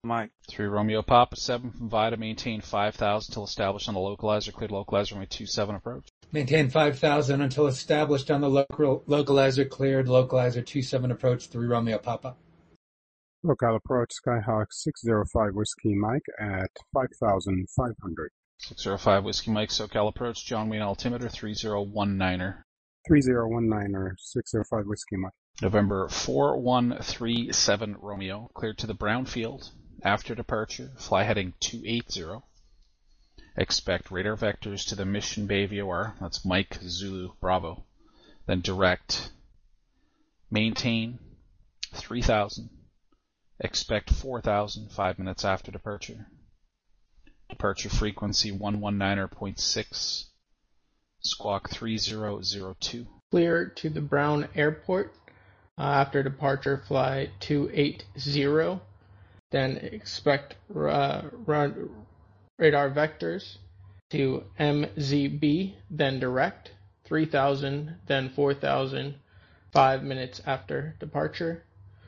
Mike. 3 Romeo Papa, 7 from Vida, maintain 5,000 till established on the localizer, cleared localizer, runway 27 approach. Maintain 5,000 until established on the localizer, cleared localizer 27 approach, 3 Romeo Papa. Local approach Skyhawk 605 Whiskey Mike at 5,500. 605 Whiskey Mike, SoCal approach, John Wayne altimeter, 3019er. 3019er, 605 Whiskey Mike. November 4137 Romeo, cleared to the Brownfield. After departure, fly heading 280. Expect radar vectors to the Mission Bay VOR, that's Mike Zulu Bravo. Then direct. Maintain 3,000. Expect 4,000 5 minutes after departure. Departure frequency 119.6. Squawk 3002. Clear to the Brown Airport. After departure, fly 280. Then expect radar vectors to MZB, then direct 3,000, then 4,000 5 minutes after departure.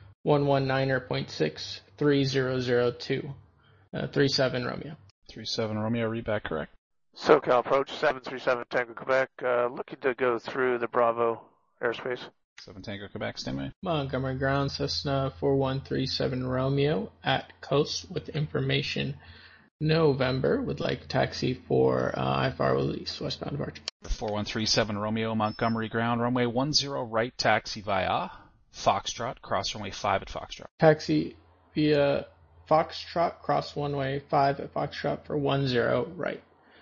119.6 3002. 37 Romeo. 37 Romeo, read back correct. SoCal approach 737 Tango Quebec, looking to go through the Bravo airspace. 7 Tango Quebec, stand by. Montgomery Ground, Cessna 4137 Romeo at coast with information November. Would like taxi for IFR release, westbound departure. 4137 Romeo, Montgomery Ground, runway 10 right, taxi via Foxtrot, cross runway 5 at Foxtrot. Taxi via Foxtrot, cross runway 5 at Foxtrot for 10 right.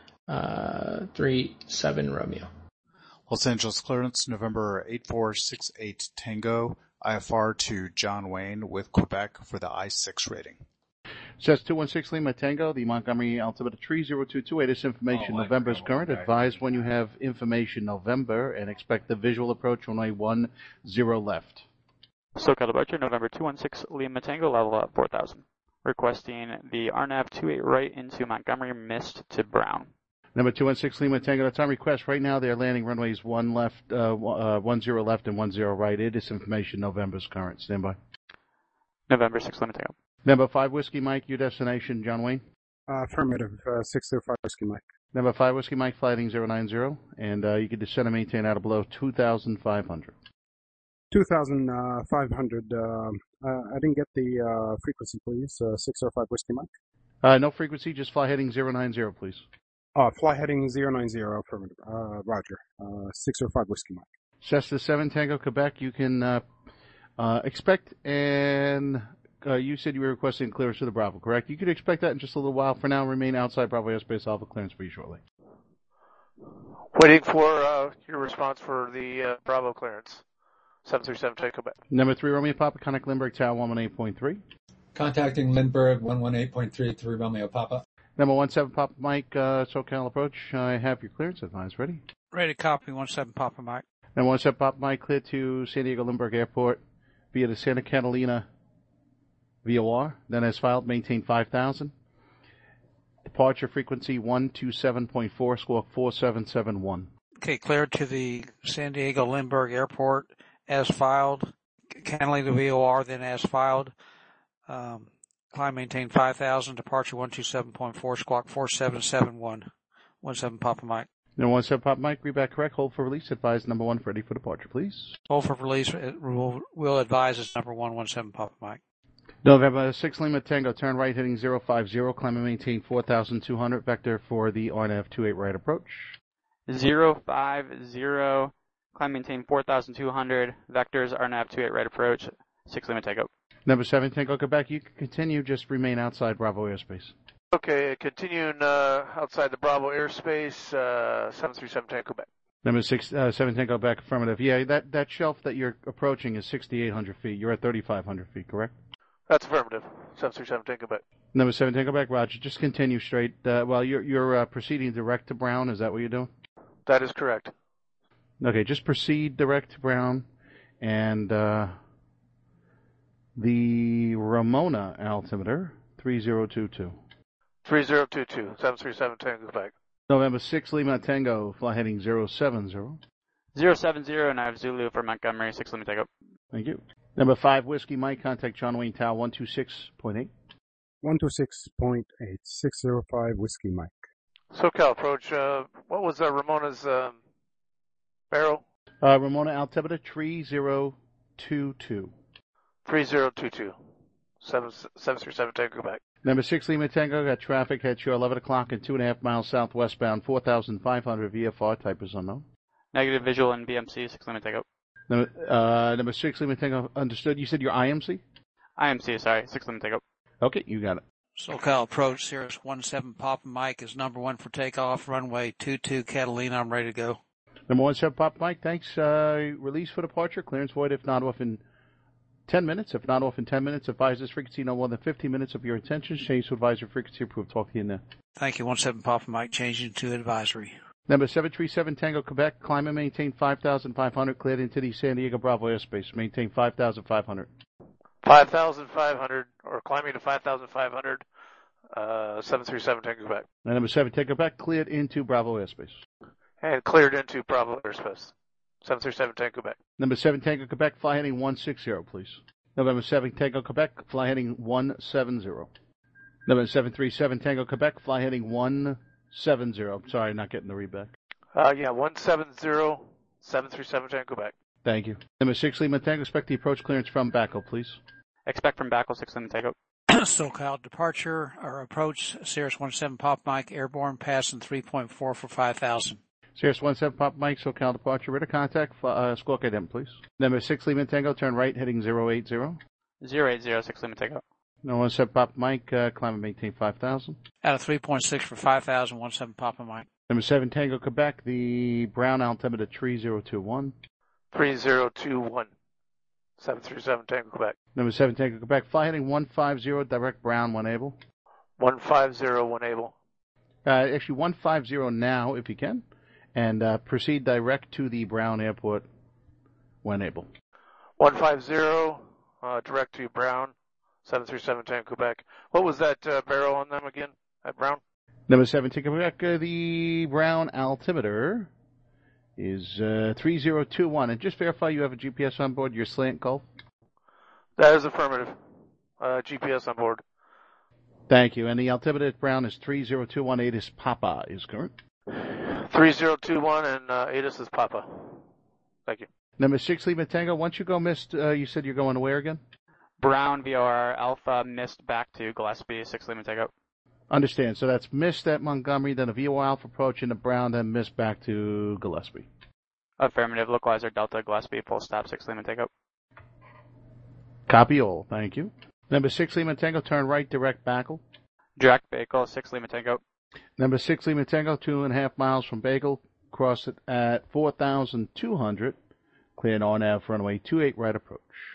37 Romeo. Los Angeles clearance, November 8468 Tango, IFR to John Wayne with Quebec for the I-6 rating. Says 216 Lima Tango, the Montgomery altimeter 30228. This information November is current. Advise when you have information November and expect the visual approach runway 10 left. SoCal departure, November 216 Lima Tango, level up 4,000. Requesting the RNAV 28 right into Montgomery Mist to Brown. Number 216 Lima Tango, that's on request. Right now they're landing runways 10 left and 10 right. It is information November's current. Stand by. November 6 Lima Tango. Number 5 Whiskey Mike, your destination, John Wayne? Affirmative, 605 Whiskey Mike. Number 5 Whiskey Mike, flighting 090, and you can descend and maintain out of below 2,500. 2,500, I didn't get the frequency, please. 605 Whiskey Mike. No frequency, just fly heading 090, please. Fly heading 090, affirmative. Roger. 605 Whiskey Mike. Cessna 7 Tango, Quebec, you can expect, and you said you were requesting clearance to the Bravo, correct? You could expect that in just a little while. For now, remain outside Bravo airspace. I'll have a clearance for you shortly. Waiting for your response for the Bravo clearance. 737 Tango Quebec. Number 3 Romeo Papa, contact Lindbergh Tower 118.3. Contacting Lindbergh 118.3, 3 Romeo Papa. Number 17 Papa Mike, SoCal approach. I have your clearance advice ready. Ready to copy 17 Papa Mike. Number 17 Papa Mike, clear to San Diego Lindbergh Airport via the Santa Catalina VOR. Then as filed, maintain 5,000. Departure frequency 127.4, squawk 4771. Okay, cleared to the San Diego Lindbergh Airport as filed. Catalina VOR, then as filed. Climb maintain 5,000, departure 127.4, squawk 4771. 17 Papa Mike. Number 17 Papa Mike, read back correct. Hold for release. Advise number 1 ready for departure, please. Hold for release. Will advise is number 17 Papa Mike. November 6 Lima Tango, turn right heading 050, climb and maintain 4,200, vector for the RNAV 28 right approach. 050, climb maintain 4,200, vectors RNAV 28 right approach, 6 Lima Tango. Number 7 Tango Quebec, you can continue, just remain outside Bravo airspace. Okay, continuing outside the Bravo airspace, 737 Tango Quebec. Number 7 Tango Quebec, affirmative. Yeah, that shelf that you're approaching is 6,800 feet. You're at 3,500 feet, correct? That's affirmative. 737 Tango Quebec. Number 7 Tango Quebec, roger. Just continue straight. You're proceeding direct to Brown. Is that what you're doing? That is correct. Okay, just proceed direct to Brown, and the Ramona altimeter 3022. 3022, 737 Tango Quebec. November 6 Lima Tango, fly heading 070. 070, and I have Zulu for Montgomery, 6 Lima Tango. Thank you. Number 5 Whiskey Mike, contact John Wayne Tower 126.8. 126.8, 605 Whiskey Mike. SoCal approach, what was Ramona's barrel? Ramona altimeter 3022. 3022. 737 Tango Quebec. Number 6 Lima Tango, got traffic at you 11 o'clock and 2.5 miles southwestbound, 4,500 VFR, type is unknown. Negative visual in BMC, 6 Lima Tango. Number 6 Lima Tango, understood. You said your IMC? IMC, sorry, 6 Lima Tango. Okay, you got it. SoCal approach, Sirius 17 Papa Mike is number 1 for takeoff, runway 22 Catalina, I'm ready to go. Number 17 Papa Mike, thanks. Release for departure, clearance void if not off in 10 minutes. If not off in 10 minutes, advise this frequency no more than 15 minutes of your intentions. Change to advisory frequency approved. Talk to you now. Thank you, 17 Papa Mike, changing to advisory. Number 737 Tango Quebec, climb and maintain 5,500, cleared into the San Diego Bravo airspace. Maintain 5,500. 5,500, or climbing to 5,500, 737 Tango Quebec. And number 7 Tango Quebec, cleared into Bravo airspace. And cleared into Bravo airspace. 737 Tango Quebec. Number 7 Tango Quebec, fly heading 160, please. November 7 Tango Quebec, fly heading 170. November 737 Tango Quebec, fly heading 170. Sorry, not getting the read back. 170, 737 Tango Quebec. Thank you. Number 6 Lima Tango, expect the approach clearance from Baco, please. Expect from Backle, 6 Lima Tango. SoCal departure or approach, Sirius 17 Papa Mike, airborne, passing 3.4 for 5,000. Sirius 17 Papa Mike, SoCal departure, radar contact, squawk item, please. Number 6 Lima Tango, turn right, heading 080. 080, 6 Lima Tango. No 17 Papa Mike, climb and maintain 5,000. Out of 3.6 for 5,000, 17 Papa Mike. Number 7 Tango Quebec, the Brown altimeter 3021. 3021. 737 Tango Quebec. Number 7 Tango Quebec, fly heading 150, direct Brown, when able. 150, when able. Actually 150 now, if you can. And proceed direct to the Brown Airport when able. 150, direct to Brown, 737 Tango Quebec. What was that barrel on them again at Brown? Number 7 Tango Quebec, the Brown altimeter is 3021. And just verify you have a GPS on board, your slant Gulf. That is affirmative. GPS on board. Thank you. And the altimeter at Brown is 3021. ATIS Papa is current. 3021 and ATIS is Papa. Thank you. Number 6 Lima Tango, once you go missed, you said you're going where again? Brown VOR Alpha missed back to Gillespie, 6 Lima Tango. Understand. So that's missed at Montgomery, then a VOR Alpha approach into Brown, then missed back to Gillespie. Affirmative. Localizer Delta Gillespie, full stop, 6 Lima Tango. Copy all. Thank you. Number 6 Lima Tango, turn right, direct Bakel. Direct Bagel, 6 Lima Tango. Number 6 Lima Tango, 2.5 miles from Bagel. Cross it at 4,200. Cleared on out for runway 28 right approach.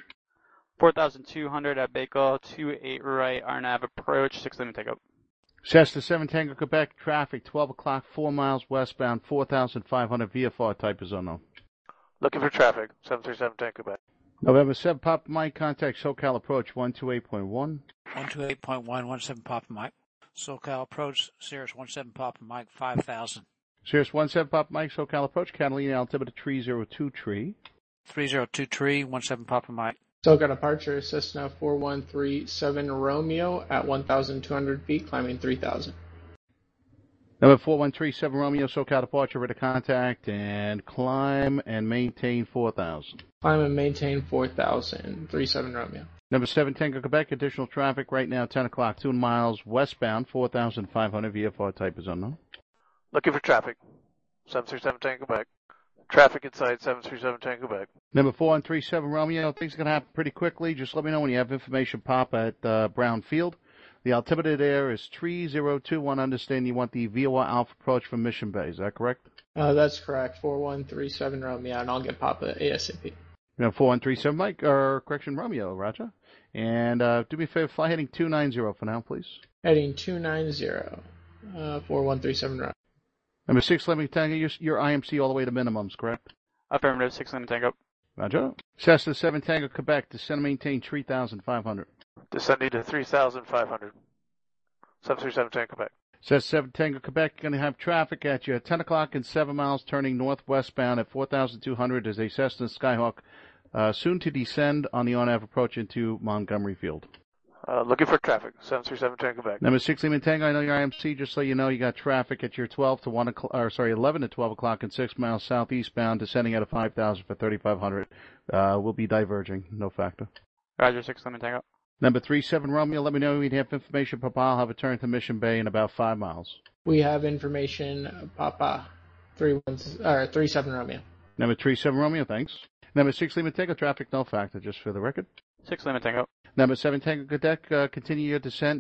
4,200 at Bagel, 28 right, RNAV approach, 6 Lima Tango. Cessna 7 Tango Quebec, traffic 12 o'clock, 4 miles westbound, 4,500 VFR, type is unknown. Looking for traffic, 737 Tango Quebec. November 7 Papa Mike, contact SoCal approach 128.1. 128.1, 17 Papa Mike. SoCal approach, Sirius 17 Papa Mike, 5,000. Sirius 17 Papa Mike, SoCal approach, Catalina altimeter 302 tree. 302 tree, 17 Papa Mike. SoCal departure, Cessna 4137 Romeo at 1,200 feet, climbing 3,000. Number 4137 Romeo, SoCal departure, radar contact, and climb and maintain 4,000. Climb and maintain 4,000, 37 Romeo. Number 7 Tango Quebec, additional traffic right now, 10 o'clock, 2 miles westbound, 4,500 VFR, type is unknown. Looking for traffic, 737 Tango Quebec. Traffic inside 737 Tango Quebec. Number 4137 Romeo, things are going to happen pretty quickly. Just let me know when you have information pop at Brown Field. The altimeter there is 3021. Understand you want the VOR Alpha approach from Mission Bay. Is that correct? That's correct. 4137 Romeo, and I'll get Papa ASAP. 4137 Mike, or correction, Romeo, Roger. And do me a favor, fly heading 290 for now, please. Heading 290, 4137 Romeo. Number 6, let me tell you, your IMC all the way to minimums, correct? Affirmative, 6 Lima Tango. Roger. Cessna 7 Tango Quebec, descend and maintain 3,500. Descending to 3,500. 737 Tango Quebec. Cessna 7 Tango Quebec, going to have traffic at you at 10 o'clock and 7 miles turning northwestbound at 4,200 as a Cessna Skyhawk soon to descend on the on-nav approach into Montgomery Field. Looking for traffic. 737 Tango Quebec. Number 6 Lima Tango, I know your IMC. Just so you know, you got traffic at your 11 to 12 o'clock and 6 miles southeastbound, descending out of 5,000 for 3,500. We'll be diverging. No factor. Roger, 6 Lima Tango. Number 37 Romeo, let me know when you have information. Papa, I'll have a turn to Mission Bay in about 5 miles. We have information, Papa. 37 Romeo. Number 37 Romeo, thanks. Number 6 Lima Tango, traffic no factor, just for the record. 6 Lima Tango. Number 7 Tango Quebec, continue your descent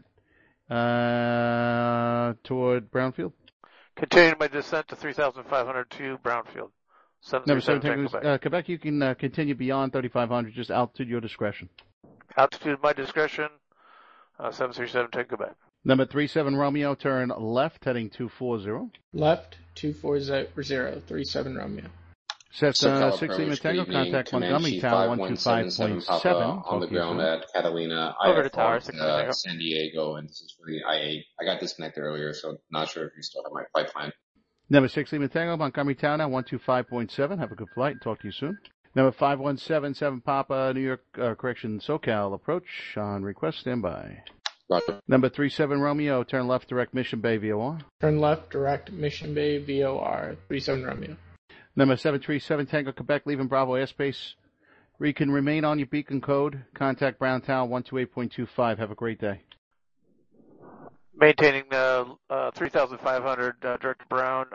toward Brownfield. Continuing my descent to 3,500 to Brownfield. Number 7 Tango Tango Quebec, you can continue beyond 3,500, just altitude your discretion. Altitude at my discretion. 737 Tango Quebec. Number 37 Romeo, turn left, heading 240. Left, 240, 37 Romeo. Set SoCal 6 approach, Lima Tango, good evening. contact Comanche Montgomery Tower 5177 Papa 125.7. on the ground at Catalina. Over to IFR, tower, 6 Lima Tango. San Diego, and this is for the I-8. I got disconnected earlier, so not sure if you still have my pipeline. Number 6 Lima Tango, Montgomery Tower now 125.7. Have a good flight. Talk to you soon. Number 5177 Papa, New York, SoCal approach on request. Standby. Roger. Number 37 Romeo, turn left, direct Mission Bay VOR. Turn left, direct Mission Bay VOR, 37 Romeo. Number 737 Tango Quebec, leaving Bravo airspace. You can remain on your beacon code. Contact Brown Tower 128.25. Have a great day. Maintaining 3,500 direct to Brown,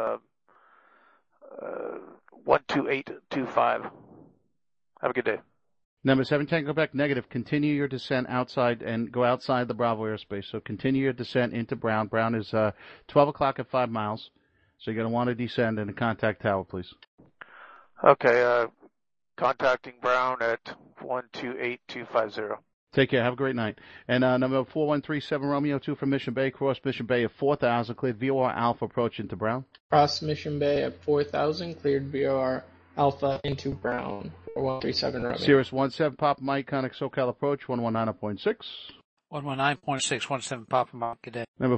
12825. Have a good day. Number 7 Tango Quebec, negative. Continue your descent outside and go outside the Bravo airspace. So continue your descent into Brown. Brown is 12 o'clock at 5 miles. So you're going to want to descend and contact tower, please. Okay, contacting Brown at 128250. Take care. Have a great night. And number 4137 Romeo 2 from Mission Bay, cross Mission Bay at 4,000, cleared VOR Alpha approach into Brown. Cross Mission Bay at 4,000, cleared VOR Alpha into Brown, 4137 Romeo. Cirrus 17 Papa Mike, connect SoCal approach 119.6. 119.6, 17 Papa Mike, good day. Number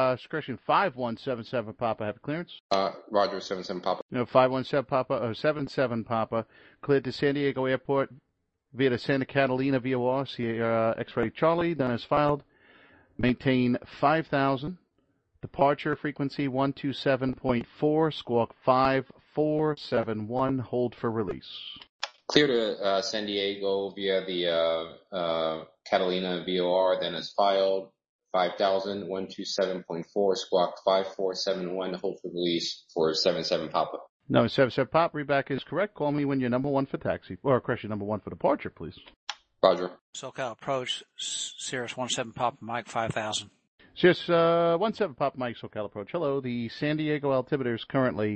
5177 Papa, have clearance. Roger, 77 Papa. Number 517 Papa, 77 Papa, cleared to San Diego Airport via the Santa Catalina VOR, Sierra X-Ray Charlie, done as filed. Maintain 5,000. Departure frequency 127.4, squawk 5471, hold for release. Clear to San Diego via the Catalina VOR, then as filed. 5,000, 127.4, squawk 5471, hold for release for 77 Papa. No, 77 Papa, readback is correct. Call me when you're number 1 for taxi, or correction, number 1 for departure, please. Roger. SoCal approach, Cirrus 17 Papa Mike, 5,000. Cirrus 17 Papa Mike, SoCal approach. Hello, the San Diego altimeter is currently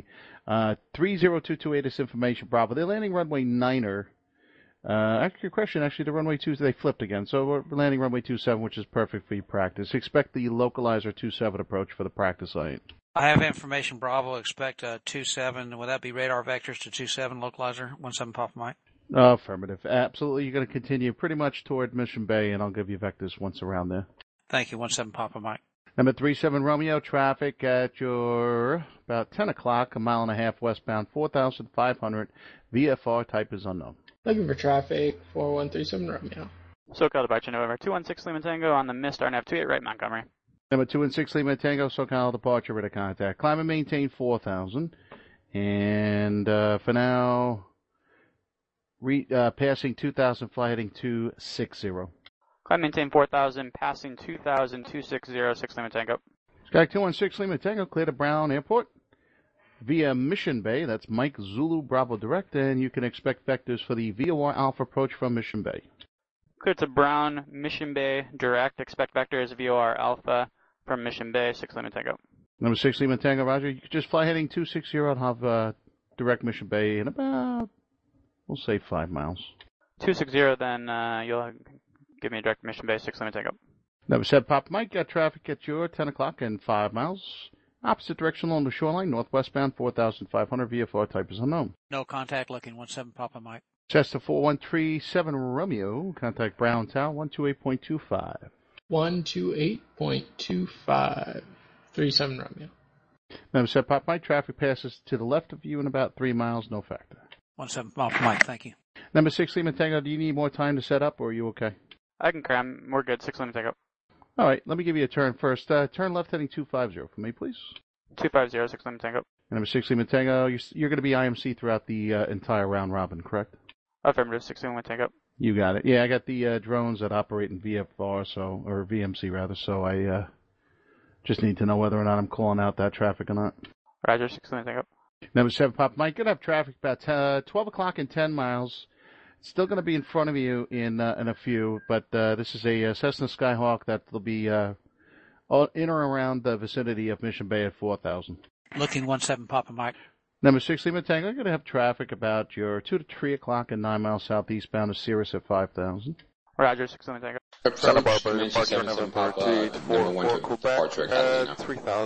30228 this information, Bravo. They're landing runway 9er. Actually, question, the runway 2, they flipped again. So we're landing runway 27, which is perfect for your practice. Expect the localizer 27 approach for the practice site. I have information, Bravo. Expect 27. Would that be radar vectors to 27 localizer, 17 Papa Mike? Affirmative. Absolutely. You're going to continue pretty much toward Mission Bay, and I'll give you vectors once around there. Thank you, 17 Papa Mike. Number 37 Romeo, traffic at your about 10 o'clock, a mile and a half westbound, 4,500. VFR type is unknown. Looking for traffic, 4137 Romeo. SoCal departure November 216 Lima Tango on the missed RNAV 28 right Montgomery. Number 216 Lima Tango, SoCal departure, ready to contact. Climb and maintain 4,000. And for now, passing 2,000, fly heading 260. Climb maintain 4,000, passing 2,000, 260, 6 Lima Tango. Sky 216 Lima Tango, clear to Brown Airport via Mission Bay. That's Mike Zulu Bravo Direct, and you can expect vectors for the VOR Alpha approach from Mission Bay. Clear to Brown, Mission Bay, direct. Expect vectors VOR Alpha from Mission Bay, 6 Lima Tango. Number 6 Lima Tango, Roger. You can just fly heading 260 and have direct Mission Bay in about, we'll say 5 miles. 260, then you'll give me a direct Mission Bay, 6 Lima Tango. Number 7 Papa Mike, got traffic at your 10 o'clock and 5 miles. Opposite direction along the shoreline, northwestbound, 4,500. VFR type is unknown. No contact looking, 17 Papa Mike. Cessna 4137 Romeo, contact Brown Tower, 128.25. 128.25, 37 Romeo. Number 7 Papa Mike, traffic passes to the left of you in about 3 miles, no factor. 17 Papa Mike, thank you. Number 6 Lima Tango, do you need more time to set up, or are you okay? I can cram. We're good. 6 Lima Tango. All right, let me give you a turn first. Turn left heading 250 for me, please. 250, 6 Lima Tango. And number 6 Lima Tango, you're going to be IMC throughout the entire round robin, correct? Affirmative, 6 Lima Tango. You got it. Yeah, I got the drones that operate in VFR, or VMC rather, so I just need to know whether or not I'm calling out that traffic or not. Roger, 6 Lima Tango. Number 7 Papa Mike, going to have traffic about 12 o'clock and 10 miles. Still going to be in front of you in a few, but this is a Cessna Skyhawk that will be in or around the vicinity of Mission Bay at 4,000. Looking 17 Papa Mike. Number 6 Lima Tango, going to have traffic about your 2 to 3 o'clock and 9 miles southeastbound of Cirrus at 5,000. Roger, 6 Lima Tango. Santa Barbara, departure November 3844 Quebec at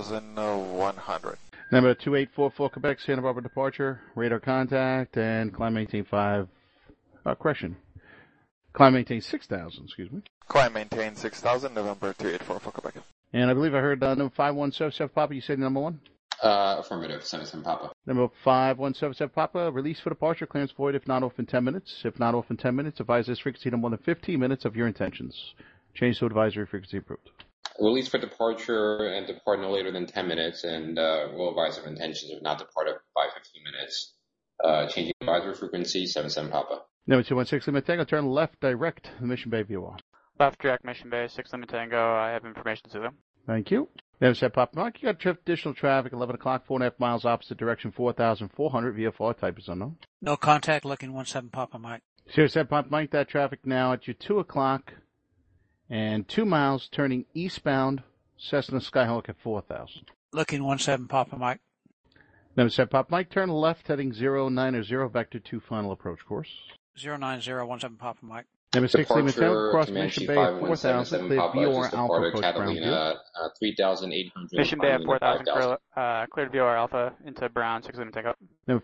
3,100. Number 2844 Quebec, Santa Barbara departure, radar contact, and climb maintain 5. Correction. Climb maintain 6,000, excuse me. Climb maintain 6,000, November 2844 Quebec. And I believe I heard number 5177 Papa, you said number 1? Affirmative, 77 Papa. Number 5177 Papa, release for departure, clearance void if not off in 10 minutes. If not off in 10 minutes, advise this frequency to more than 15 minutes of your intentions. Change to advisory frequency approved. Release for departure and depart no later than 10 minutes, and will advise of intentions of not departed by 15 minutes. Changing advisory frequency, 77 Papa. Number 216 Lima Tango, turn left direct, Mission Bay VOR. Left direct Mission Bay, 6 Lima Tango. I have information to them. Thank you. Number 7 Papa Mike, you got additional traffic, 11 o'clock, 4.5 miles opposite direction, 4,400 VFR, type is unknown. No contact, looking 17 Papa Mike. 7 Papa Mike, that traffic now at your 2 o'clock and 2 miles turning eastbound, Cessna Skyhawk at 4,000. Looking 17 Papa Mike. Number 7 Papa Mike, turn left heading 090, vector 2 final approach course. 09017 Papa Mike. Number 6 Lima Tango, cross Comanche Mission Bay at 4,000, clear VOR Alpha approach Catalina, 3,800. Mission Bay at 4,000, cleared VOR Alpha into Brown, 6 Lima Tango. Number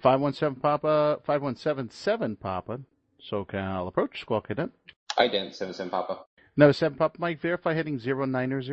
5177 Papa, SoCal approach, Squawk Ident. Ident, 77 Papa. Number 7 Papa Mike, verify heading 090.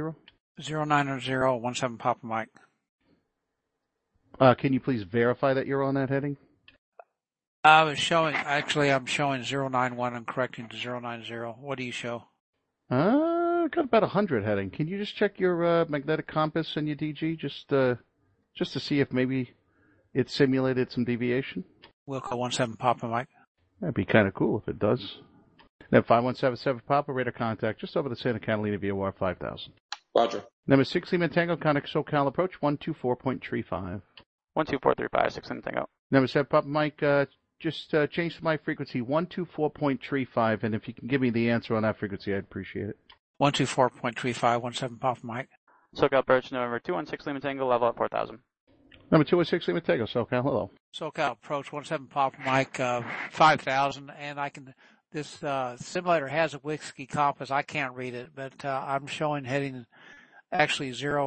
09017 Papa Mike. Can you please verify that you're on that heading? I'm showing 091. I'm correcting to 090. What do you show? Got about 100 heading. Can you just check your magnetic compass and your DG just to see if maybe it simulated some deviation? Wilco 17 Papa Mike. That'd be kind of cool if it does. Then 5177 Papa, radar contact just over the Santa Catalina VOR 5,000. Roger. Number 6 Lima Tango, contact SoCal approach 124.35. 12435, 6 Lima Tango. Number 7 Papa Mike, just change my frequency 124.35, and if you can give me the answer on that frequency, I'd appreciate it. 124.35, 17 Papa Mike. SoCal approach November 216 Lima Tango, level at 4,000. Number 216 Lima Tango, SoCal, hello. SoCal approach 17 Papa Mike, 5,000, and this simulator has a whiskey compass. I can't read it, but I'm showing heading actually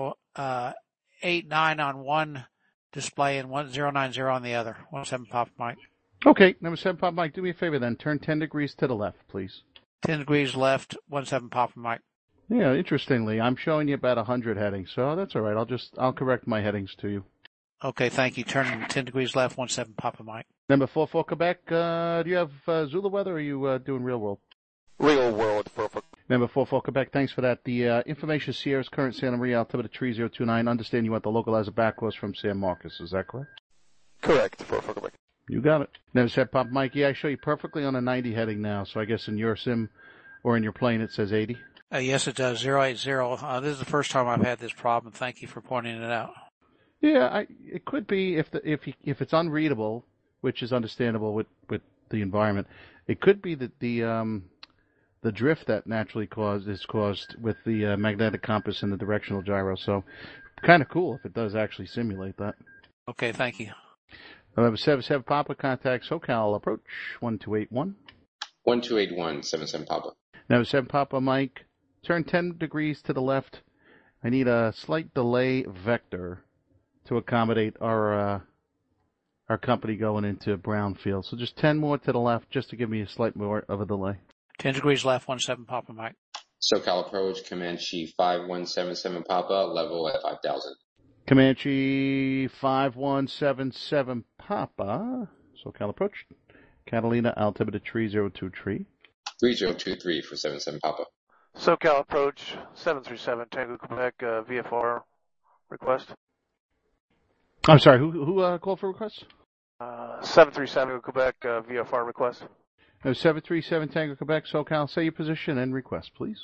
089 on one display and 090 on the other. 17 Papa Mike. Okay, number 7 Papa Mike, do me a favor then. Turn 10 degrees to the left, please. 10 degrees left, 17 Papa Mike. Yeah, interestingly, I'm showing you about 100 headings, so that's all right. I'll correct my headings to you. Okay, thank you. Turning 10 degrees left, 17 Papa Mike. Number 44 Quebec, do you have Zulu weather or are you doing real world? Real world, perfect. Number 44 Quebec, thanks for that. The information is Sierra's current Santa Maria altimeter 3029. Understand you want the localizer back course from San Marcos, is that correct? Correct, 44 Quebec. You got it. Never said Papa Mike. Yeah, I show you perfectly on a 90 heading now, so I guess in your sim or in your plane it says 80. Yes, it does. 080. This is the first time I've had this problem. Thank you for pointing it out. Yeah, it could be if it's unreadable, which is understandable with the environment. It could be that the drift that naturally is caused with the magnetic compass and the directional gyro. So, kind of cool if it does actually simulate that. Okay, thank you. Number 77 Papa, contact SoCal approach 1281. 1281, 77 Papa. Number 7 Papa Mike, turn 10 degrees to the left. I need a slight delay vector to accommodate our company going into Brownfield. So just 10 more to the left, just to give me a slight more of a delay. 10 degrees left, 17 Papa Mike. SoCal approach, Comanche 5177 Papa, level at 5,000. Comanche 5177 Papa, SoCal approach, Catalina altimeter 3023. 3023 for 77 Papa. SoCal approach 737 Tango Quebec VFR request. I'm sorry, who called for requests? 737 Quebec VFR request. 737 Tango Quebec, SoCal, say your position and request, please.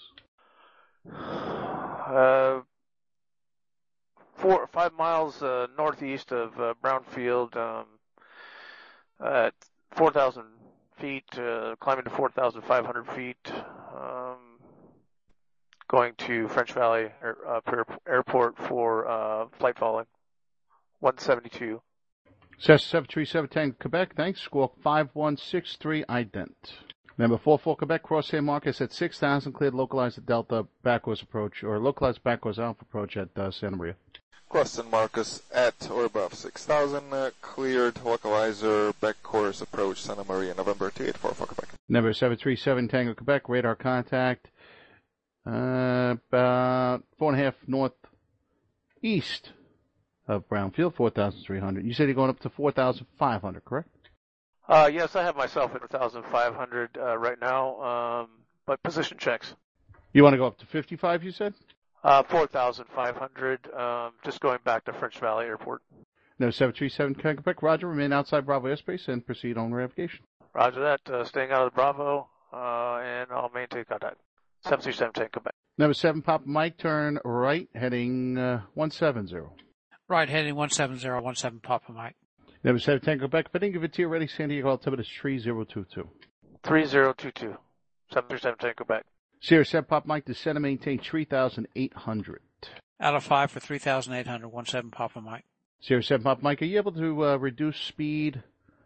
4 or 5 miles northeast of Brownfield at 4,000 feet, climbing to 4,500 feet, going to French Valley Airport for flight following 172. Cessna 737 Tango Quebec, thanks. Squawk 5163 ident. Number 44 Quebec, cross San Marcos at 6,000, cleared localized Delta backwards approach, or localized backwards Alpha approach at Santa Maria. Cross San Marcos at or above 6,000, cleared localizer backcourse approach Santa Maria, November 284 for Quebec. Number 737 Tango Quebec, radar contact, about 4.5 northeast of Brownfield, 4,300. You said you're going up to 4,500, correct? Yes, I have myself at 4,500 right now, but position checks. You want to go up to 55, you said? 4,500, just going back to French Valley Airport. No, 737 Tango Quebec, roger, remain outside Bravo airspace and proceed on navigation. Roger that, staying out of the Bravo, and I'll maintain contact. 737 Tango Quebec. Number 7 Papa Mike, turn right, heading 170. Right, heading 170, 17 Papa Mike. Number 7 Tango Quebec, fitting of it to ready, San Diego altimeter is 3022. 3022. 737 Tango Quebec. Sierra 7 Papa Mike, descend and maintain 3,800. Out of 5 for 3,800, 17 Papa Mike. Sierra 7 Papa Mike, are you able to reduce speed,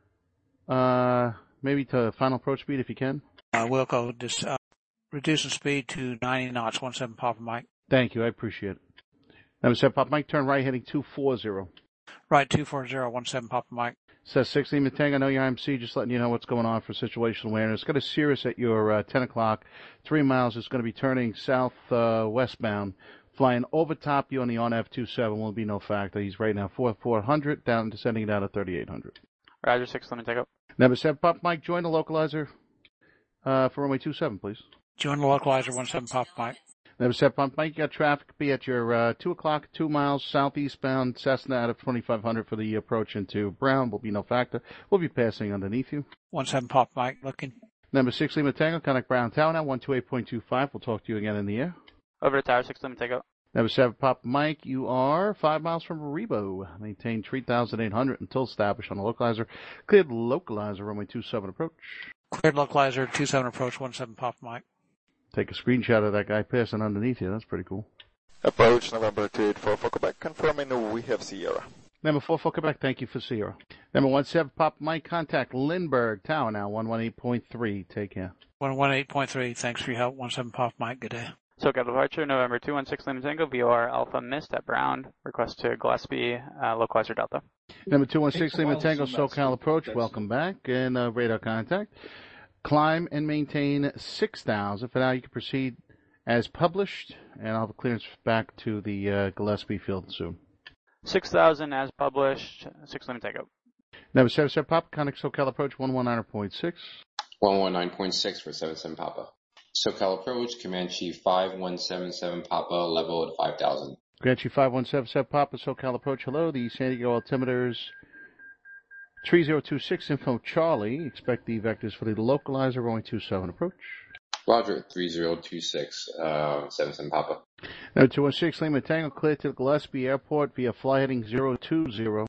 maybe to final approach speed if you can? We'll go reducing speed to 90 knots, 17 Papa Mike. Thank you, I appreciate it. Number 7 Papa Mike, turn right, heading 240. Right, 240, 17 Papa Mike. Says 16 Matango, I know your IMC, just letting you know what's going on for situational awareness. Got a Cirrus at your 10 o'clock, 3 miles. It's going to be turning south westbound, flying over top you on the ONF-27. Will be no factor. He's right now 4,400, down, descending down to 3,800. Roger, 6, let me take up. Number 7 Papa Mike, join the localizer for runway 27, please. Join the localizer, 17 Papa Mike. Number 7 Papa Mike, you got traffic. Be at your 2 o'clock, 2 miles southeastbound Cessna out of 2,500 for the approach into Brown. Will be no factor. We'll be passing underneath you. 17 Papa Mike, looking. Number 6 Lima Tango, contact Brown Tower now, 128.25. We'll talk to you again in the air. Over to Tower 6, let me take up. Number 7 Papa Mike, you are 5 miles from Rebo. Maintain 3,800 until established on the localizer. Cleared localizer, runway 27 approach. Cleared localizer, 27 approach, 17 Papa Mike. Take a screenshot of that guy passing underneath you. That's pretty cool. Approach November 284 for Quebec, confirming we have Sierra. Number 4 for Quebec, thank you for Sierra. Number 17 Papa Mike, contact Lindbergh Tower now, 118.3. Take care. 118.3, thanks for your help. 17 Papa Mike, good day. SoCal departure, November 216 Lima Tango, VOR Alpha Mist at Brown. Request to Gillespie, localizer Delta. Number 216 Lima Tango, SoCal approach, welcome back, and radar contact. Climb and maintain 6,000. For now, you can proceed as published, and I'll have a clearance back to the Gillespie field soon. 6,000 as published. 6 Lima Tango. Number 77 Papa, contact SoCal approach 119.6. 119.6 for 77 Papa. SoCal approach, Command Chief 5177 Papa, level at 5,000. Command Chief 5177 Papa, SoCal approach. Hello, the San Diego altimeters 3026 info Charlie. Expect the vectors for the localizer, runway 27 approach. Roger, 3026, 77 Papa. Number 216 Lima Tango, clear to the Gillespie Airport via fly heading 020.